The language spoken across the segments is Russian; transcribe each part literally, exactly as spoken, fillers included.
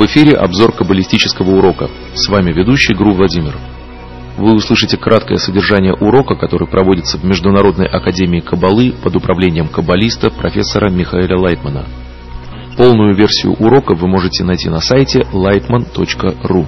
В эфире обзор каббалистического урока. С вами ведущий ГРУ Владимир. Вы услышите краткое содержание урока, который проводится в Международной академии Каббалы под управлением каббалиста профессора Михаэля Лайтмана. Полную версию урока вы можете найти на сайте лайтман точка ру.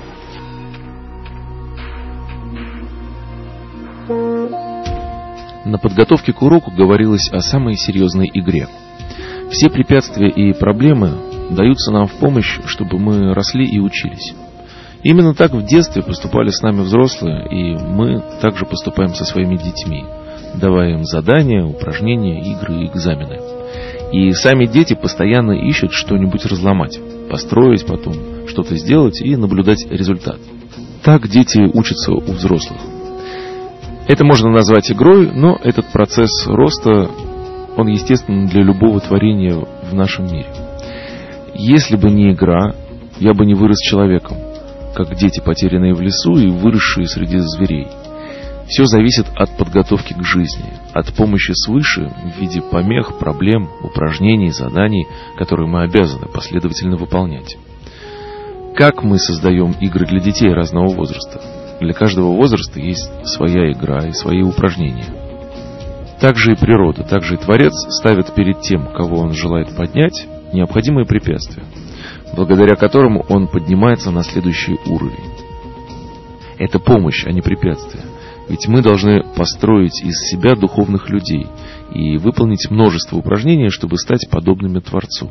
На подготовке к уроку говорилось о самой серьезной игре. Все препятствия и проблемы даются нам в помощь, чтобы мы росли и учились. Именно так в детстве поступали с нами взрослые, и мы также поступаем со своими детьми, давая им задания, упражнения, игры и экзамены. И сами дети постоянно ищут что-нибудь разломать, построить потом, что-то сделать и наблюдать результат. Так дети учатся у взрослых. Это можно назвать игрой, но этот процесс роста, он естественен для любого творения в нашем мире. Если бы не игра, я бы не вырос человеком, как дети, потерянные в лесу и выросшие среди зверей. Все зависит от подготовки к жизни, от помощи свыше в виде помех, проблем, упражнений, заданий, которые мы обязаны последовательно выполнять. Как мы создаем игры для детей разного возраста? Для каждого возраста есть своя игра и свои упражнения. Так же и природа, так же и Творец ставит перед тем, кого он желает поднять, необходимые препятствия, благодаря которому он поднимается на следующий уровень. Это помощь, а не препятствие. Ведь мы должны построить из себя духовных людей и выполнить множество упражнений, чтобы стать подобными Творцу.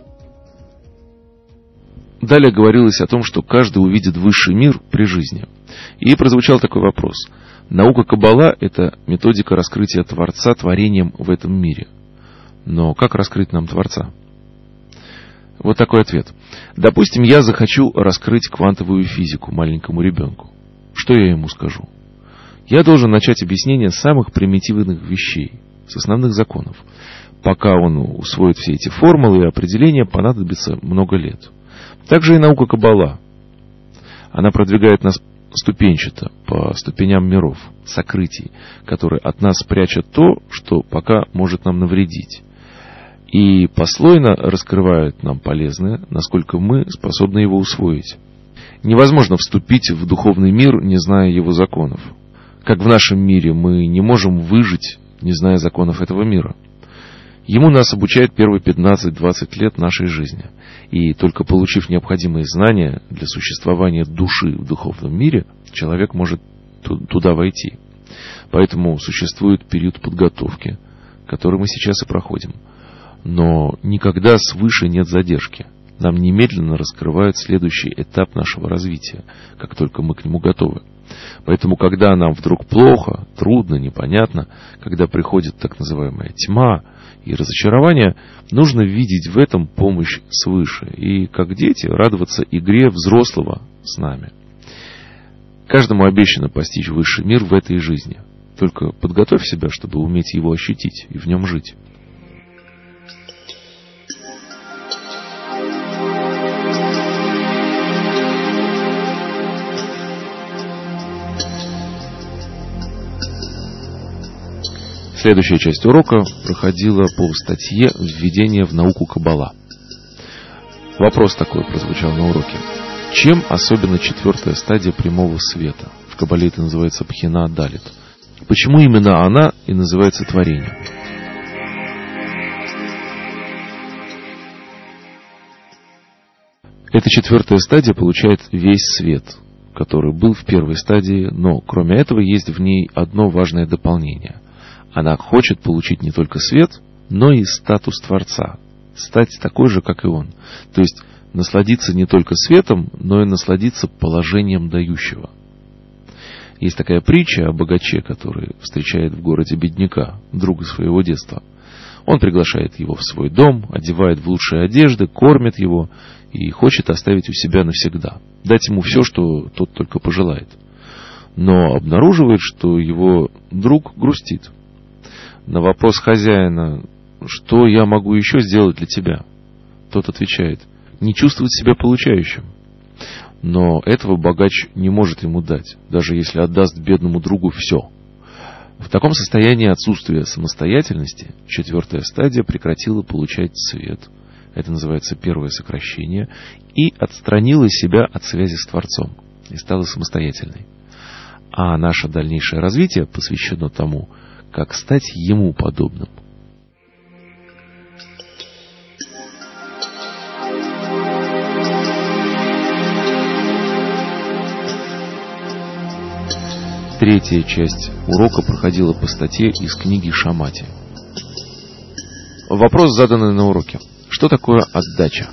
Далее говорилось о том, что каждый увидит высший мир при жизни. И прозвучал такой вопрос. Наука Каббала – это методика раскрытия Творца творением в этом мире. Но как раскрыть нам Творца? Вот такой ответ. Допустим, я захочу раскрыть квантовую физику маленькому ребенку. Что я ему скажу? Я должен начать объяснение самых примитивных вещей, с основных законов. Пока он усвоит все эти формулы и определения, понадобится много лет. Также и наука Каббала. Она продвигает нас ступенчато, по ступеням миров, сокрытий, которые от нас прячут то, что пока может нам навредить. И послойно раскрывают нам полезное, насколько мы способны его усвоить. Невозможно вступить в духовный мир, не зная его законов. Как в нашем мире мы не можем выжить, не зная законов этого мира. Ему нас обучают первые пятнадцать-двадцать лет нашей жизни. И только получив необходимые знания для существования души в духовном мире, человек может туда войти. Поэтому существует период подготовки, который мы сейчас и проходим. Но никогда свыше нет задержки. Нам немедленно раскрывают следующий этап нашего развития, как только мы к нему готовы. Поэтому, когда нам вдруг плохо, трудно, непонятно, когда приходит так называемая тьма и разочарование, нужно видеть в этом помощь свыше и, как дети, радоваться игре взрослого с нами. Каждому обещано постичь высший мир в этой жизни. Только подготовь себя, чтобы уметь его ощутить и в нем жить. Следующая часть урока проходила по статье «Введение в науку Каббала». Вопрос такой прозвучал на уроке. Чем особенно четвертая стадия прямого света? В Каббале это называется Бхина Далит. Почему именно она и называется творением? Эта четвертая стадия получает весь свет, который был в первой стадии, но кроме этого есть в ней одно важное дополнение – она хочет получить не только свет, но и статус Творца, стать такой же, как и Он. То есть насладиться не только светом, но и насладиться положением дающего. Есть такая притча о богаче, который встречает в городе бедняка, друга своего детства. Он приглашает его в свой дом, одевает в лучшие одежды, кормит его и хочет оставить у себя навсегда, дать ему все, что тот только пожелает. Но обнаруживает, что его друг грустит. На вопрос хозяина, что я могу еще сделать для тебя, тот отвечает, не чувствовать себя получающим. Но этого богач не может ему дать, даже если отдаст бедному другу все. В таком состоянии отсутствия самостоятельности четвертая стадия прекратила получать свет, это называется первое сокращение, и отстранила себя от связи с Творцом и стала самостоятельной. А наше дальнейшее развитие посвящено тому, как стать Ему подобным. Третья часть урока проходила по статье из книги Шамати. Вопрос, заданный на уроке. Что такое отдача?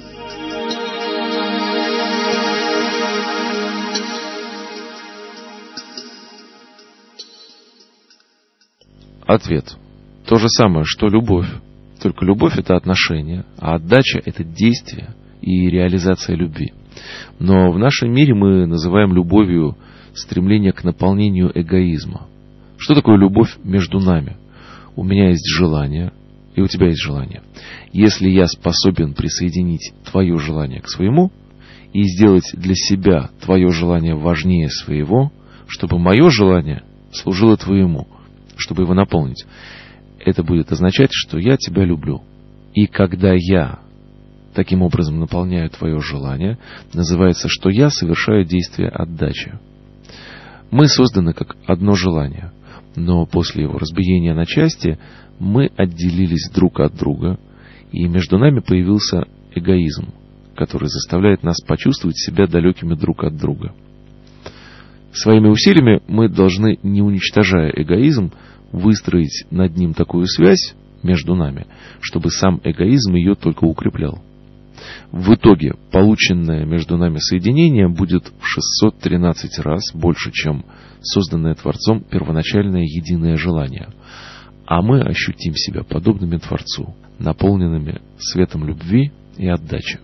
Ответ. То же самое, что любовь. Только любовь — это отношение, а отдача — это действие и реализация любви. Но в нашем мире мы называем любовью стремление к наполнению эгоизма. Что такое любовь между нами? У меня есть желание, и у тебя есть желание. Если я способен присоединить твое желание к своему и сделать для себя твое желание важнее своего, чтобы мое желание служило твоему, чтобы его наполнить, это будет означать, что я тебя люблю. И когда я таким образом наполняю твое желание, называется, что я совершаю действие отдачи. Мы созданы как одно желание, но после его разбиения на части мы отделились друг от друга, и между нами появился эгоизм, который заставляет нас почувствовать себя далекими друг от друга. Своими усилиями мы должны, не уничтожая эгоизм, выстроить над ним такую связь между нами, чтобы сам эгоизм ее только укреплял. В итоге полученное между нами соединение будет в шестьсот тринадцать раз больше, чем созданное Творцом первоначальное единое желание. А мы ощутим себя подобными Творцу, наполненными светом любви и отдачи.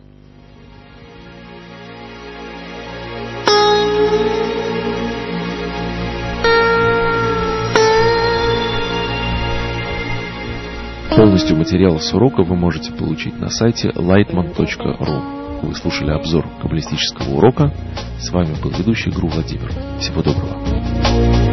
Полностью материал с урока вы можете получить на сайте lightman точка ру. Вы слушали обзор каббалистического урока. С вами был ведущий ГРУ Владимир. Всего доброго.